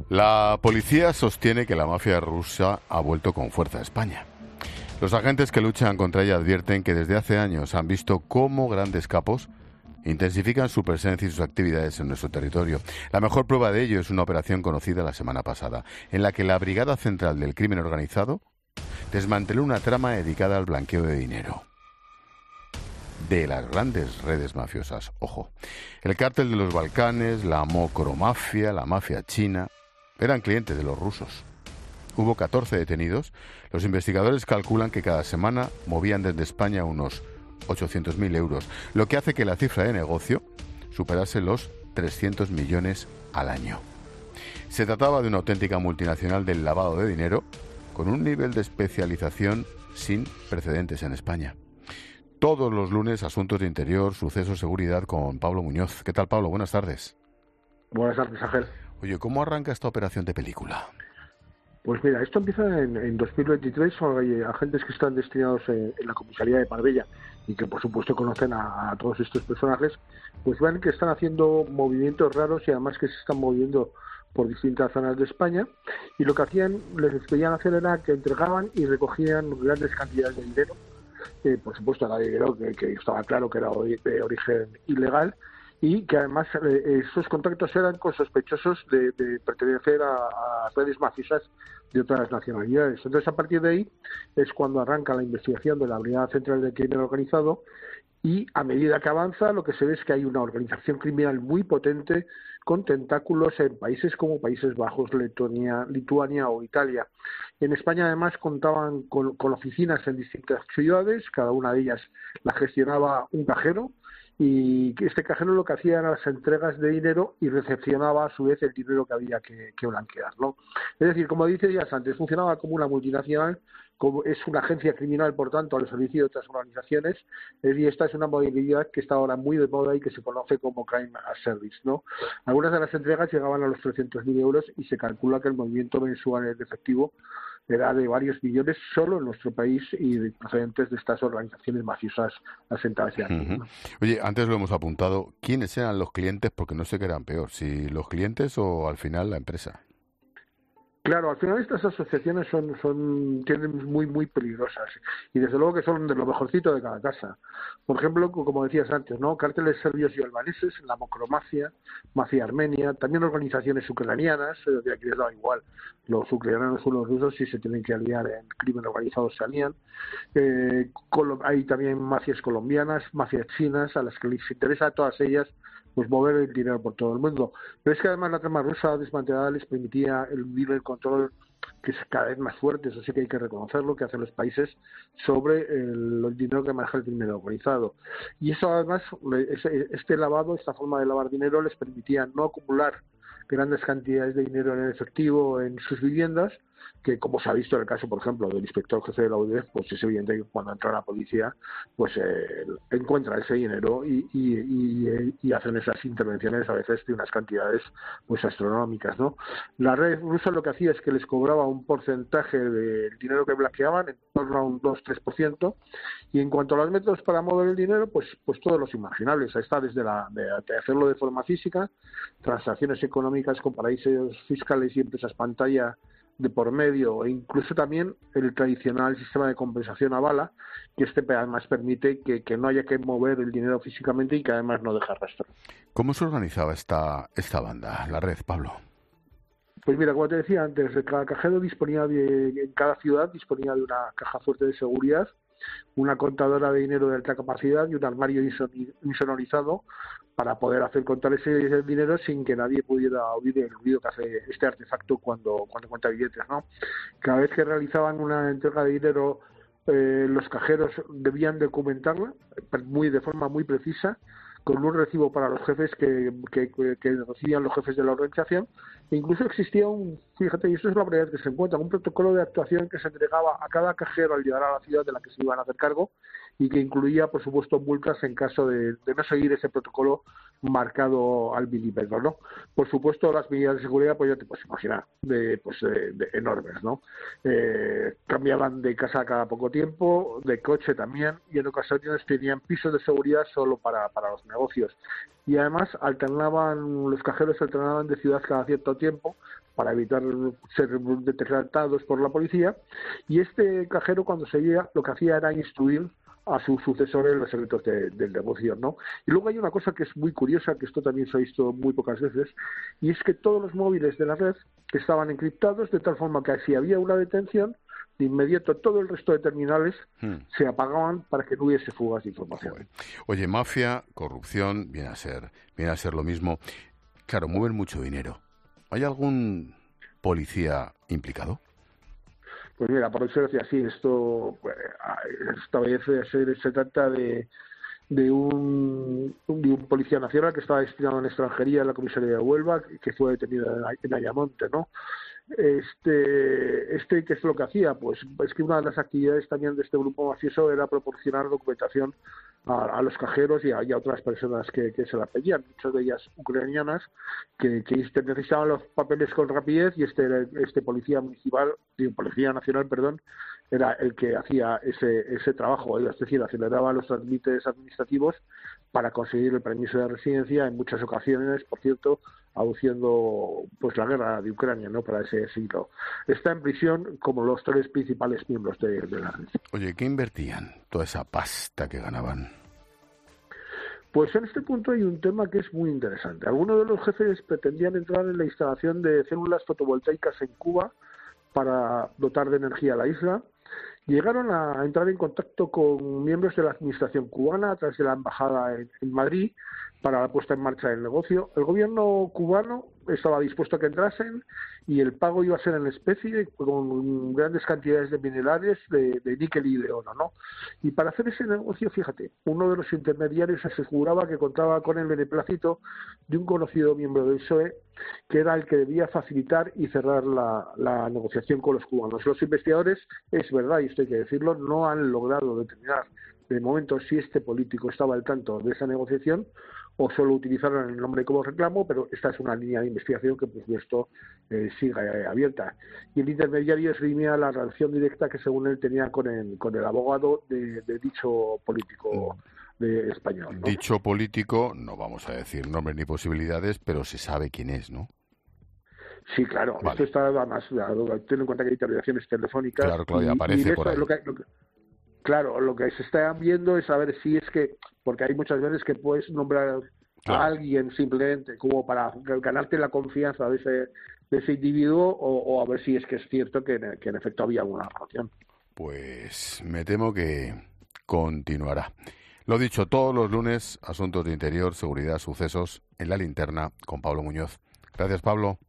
La policía sostiene que la mafia rusa ha vuelto con fuerza a España. Los agentes que luchan contra ella advierten que desde hace años han visto cómo grandes capos intensifican su presencia y sus actividades en nuestro territorio. La mejor prueba de ello es una operación conocida la semana pasada, en la que la Brigada Central del Crimen Organizado desmanteló una trama dedicada al blanqueo de dinero de las grandes redes mafiosas. Ojo, el cártel de los Balcanes, la mocromafia, la mafia china, eran clientes de los rusos. Hubo 14 detenidos. Los investigadores calculan que cada semana movían desde España unos 800.000 euros, lo que hace que la cifra de negocio superase los 300 millones al año. Se trataba de una auténtica multinacional del lavado de dinero con un nivel de especialización sin precedentes en España. Todos los lunes, asuntos de interior, sucesos, seguridad, con Pablo Muñoz. ¿Qué tal, Pablo? Buenas tardes. Buenas tardes, Ángel. Oye, ¿cómo arranca esta operación de película? Pues mira, esto empieza en 2023, son agentes que están destinados en la comisaría de Marbella y que por supuesto conocen a todos estos personajes, pues ven que están haciendo movimientos raros y además que se están moviendo por distintas zonas de España, y lo que hacían, les pedían hacer era que entregaban y recogían grandes cantidades de dinero. Por supuesto era dinero que estaba claro que era de origen ilegal, y que además esos contactos eran con sospechosos de pertenecer a redes mafiosas de otras nacionalidades. Entonces, a partir de ahí es cuando arranca la investigación de la Brigada Central del Crimen Organizado, y a medida que avanza lo que se ve es que hay una organización criminal muy potente con tentáculos en países como Países Bajos, Lituania o Italia. En España además contaban con oficinas en distintas ciudades, cada una de ellas la gestionaba un cajero, y este cajero lo que hacía eran las entregas de dinero y recepcionaba a su vez el dinero que había que blanquear, ¿no? Es decir, como decías antes, funcionaba como una multinacional, como es una agencia criminal, por tanto, al servicio de otras organizaciones, y esta es una modalidad que está ahora muy de moda y que se conoce como crime as service, ¿no? Algunas de las entregas llegaban a los 300.000 euros y se calcula que el movimiento mensual en efectivo era de varios millones solo en nuestro país y procedentes de estas organizaciones mafiosas asentadas ya aquí, ¿no? Oye, antes lo hemos apuntado, ¿quiénes eran los clientes? Porque no sé qué eran peor, si los clientes o al final la empresa. Claro, al final estas asociaciones tienen muy peligrosas, y desde luego que son de lo mejorcito de cada casa. Por ejemplo, como decías antes, ¿no? Cárteles serbios y albaneses, la mocromafia, mafia armenia, también organizaciones ucranianas, de aquí les da igual, los ucranianos o los rusos, si se tienen que aliar en crimen organizado se alían. Hay también mafias colombianas, mafias chinas, a las que les interesa a todas ellas pues mover el dinero por todo el mundo. Pero es que además la trama rusa desmantelada les permitía el control, que es cada vez más fuerte, eso sí que hay que reconocerlo, que hacen los países sobre el dinero que maneja el crimen organizado. Y eso además, este lavado, esta forma de lavar dinero les permitía no acumular grandes cantidades de dinero en efectivo en sus viviendas, que como se ha visto en el caso, por ejemplo, del inspector jefe de la UDF, pues es evidente que cuando entra la policía, pues encuentra ese dinero y hacen esas intervenciones a veces de unas cantidades pues astronómicas, ¿no? La red rusa lo que hacía es que les cobraba un porcentaje del dinero que blanqueaban, en torno a un 2-3%, y en cuanto a los métodos para mover el dinero, pues todos los imaginables. Ahí está, desde de hacerlo de forma física, transacciones económicas con paraísos fiscales y empresas pantalla de por medio, e incluso también el tradicional sistema de compensación a bala, que además permite que no haya que mover el dinero físicamente y que además no deja rastro. ¿Cómo se organizaba esta banda, la red, Pablo? Pues mira, como te decía antes, cada cajero en cada ciudad disponía de una caja fuerte de seguridad, una contadora de dinero de alta capacidad y un armario insonorizado para poder hacer contar ese dinero sin que nadie pudiera oír el ruido que hace este artefacto cuando cuenta billetes, ¿no? Cada vez que realizaban una entrega de dinero, los cajeros debían documentarla de forma muy precisa, con un recibo para los jefes que recibían los jefes de la organización. E incluso existía fíjate, y esto es la primera vez que se encuentra, un protocolo de actuación que se entregaba a cada cajero al llegar a la ciudad de la que se iban a hacer cargo, y que incluía, por supuesto, multas en caso de no seguir ese protocolo marcado al milímetro, ¿no? Por supuesto, las medidas de seguridad, pues ya te puedes imaginar, de enormes, ¿no? Cambiaban de casa cada poco tiempo, de coche también, y en ocasiones tenían pisos de seguridad solo para los negocios. Y además los cajeros alternaban de ciudad cada cierto tiempo para evitar ser detectados por la policía, y este cajero, cuando se iba, lo que hacía era instruir a sus sucesores los secretos del negocio, ¿no? Y luego hay una cosa que es muy curiosa, que esto también se ha visto muy pocas veces, y es que todos los móviles de la red estaban encriptados de tal forma que si había una detención, de inmediato todo el resto de terminales se apagaban para que no hubiese fugas de información. Oye, mafia, corrupción, viene a ser lo mismo. Claro, mueven mucho dinero. ¿Hay algún policía implicado? Pues mira, por decirlo así, esta vez se trata de un policía nacional que estaba destinado en extranjería en la comisaría de Huelva, que fue detenido en Ayamonte, ¿no? ¿Qué es lo que hacía? Pues es que una de las actividades también de este grupo mafioso era proporcionar documentación a los cajeros y a otras personas que se la pedían, muchas de ellas ucranianas, que necesitaban los papeles con rapidez, y este policía nacional, era el que hacía ese trabajo, es decir, aceleraba los trámites administrativos para conseguir el permiso de residencia, en muchas ocasiones, por cierto, aduciendo pues la guerra de Ucrania, ¿no?, para ese siglo. Está en prisión como los tres principales miembros de la red. Oye, ¿qué invertían toda esa pasta que ganaban? Pues en este punto hay un tema que es muy interesante. Algunos de los jefes pretendían entrar en la instalación de células fotovoltaicas en Cuba para dotar de energía a la isla. Llegaron a entrar en contacto con miembros de la administración cubana a través de la embajada en Madrid para la puesta en marcha del negocio. El gobierno cubano estaba dispuesto a que entrasen, y el pago iba a ser en especie, con grandes cantidades de minerales, de níquel y de oro, ¿no? Y para hacer ese negocio, fíjate, uno de los intermediarios aseguraba que contaba con el beneplácito de un conocido miembro del PSOE, que era el que debía facilitar y cerrar la negociación con los cubanos. Los investigadores, es verdad, y esto hay que decirlo, no han logrado determinar de momento si este político estaba al tanto de esa negociación o solo utilizaron el nombre como reclamo, pero esta es una línea de investigación que, por supuesto, sigue abierta. Y el intermediario esgrimía la relación directa que, según él, tenía con el abogado de dicho político español, ¿no? Dicho político, no vamos a decir nombres ni posibilidades, pero se sabe quién es, ¿no? Sí, claro. Vale. Esto está, además, ten en cuenta que hay intervenciones telefónicas. Claro, Claudia, aparece por ahí. Claro, lo que se está viendo es saber si es que, porque hay muchas veces que puedes nombrar a alguien simplemente como para ganarte la confianza de ese individuo, o a ver si es que es cierto que en efecto había alguna relación. Pues me temo que continuará. Lo dicho, todos los lunes, asuntos de interior, seguridad, sucesos en La Linterna con Pablo Muñoz. Gracias, Pablo.